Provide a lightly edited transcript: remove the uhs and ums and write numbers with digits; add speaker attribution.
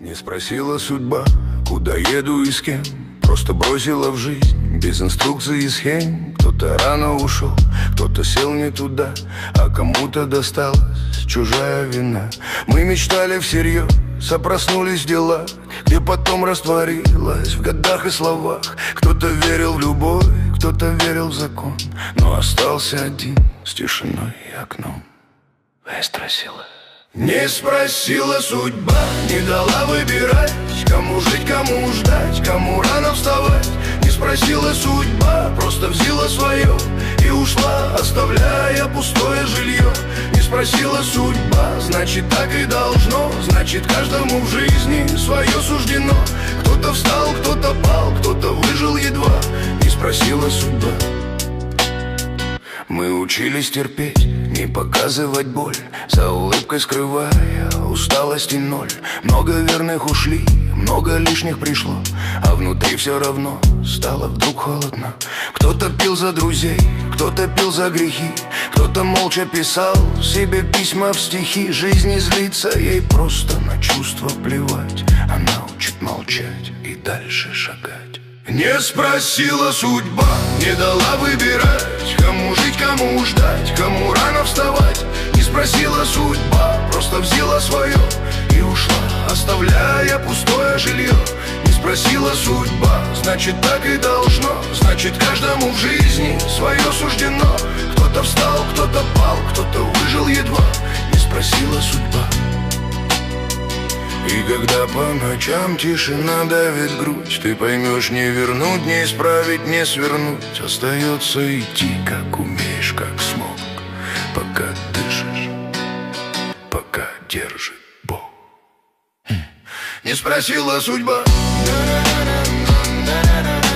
Speaker 1: Не спросила судьба, куда еду и с кем, просто бросила в жизнь без инструкций и схем. Кто-то рано ушел, кто-то сел не туда, а кому-то досталась чужая вина. Мы мечтали всерьез, а проснулись в делах, где потом растворилась в годах и словах. Кто-то верил в любовь, кто-то верил в закон, но остался один с тишиной и окном. Не спросила судьба, не дала выбирать, кому жить, кому ждать, кому рано вставать. Не спросила судьба, просто взяла свое и ушла, оставляя пустое жилье. Не спросила судьба, значит так и должно, значит каждому в жизни свое суждено. Кто-то встал, кто-то пал, кто-то выжил едва. Не спросила судьба. Мы учились терпеть, не показывать боль, за улыбкой скрывая усталость и ноль. Много верных ушли, много лишних пришло, а внутри все равно стало вдруг холодно. Кто-то пил за друзей, кто-то пил за грехи, кто-то молча писал себе письма в стихи. Жизнь не злится, ей просто на чувства плевать. Она учит молчать и дальше шагать. Не спросила судьба, не дала выбирать, кому жить, кому ждать, кому рано вставать. Не спросила судьба, просто взяла свое и ушла, оставляя пустое жилье. Не спросила судьба, значит так и должно, значит каждому в жизни свое суждено. Кто-то встал, кто-то пал, кто-то выжил едва. Не спросила судьба. И когда по ночам тишина давит грудь, ты поймешь, не вернуть, не исправить, не свернуть. Остается идти, как умеешь, как смог, пока дышишь, пока держит Бог. Не спросила судьба.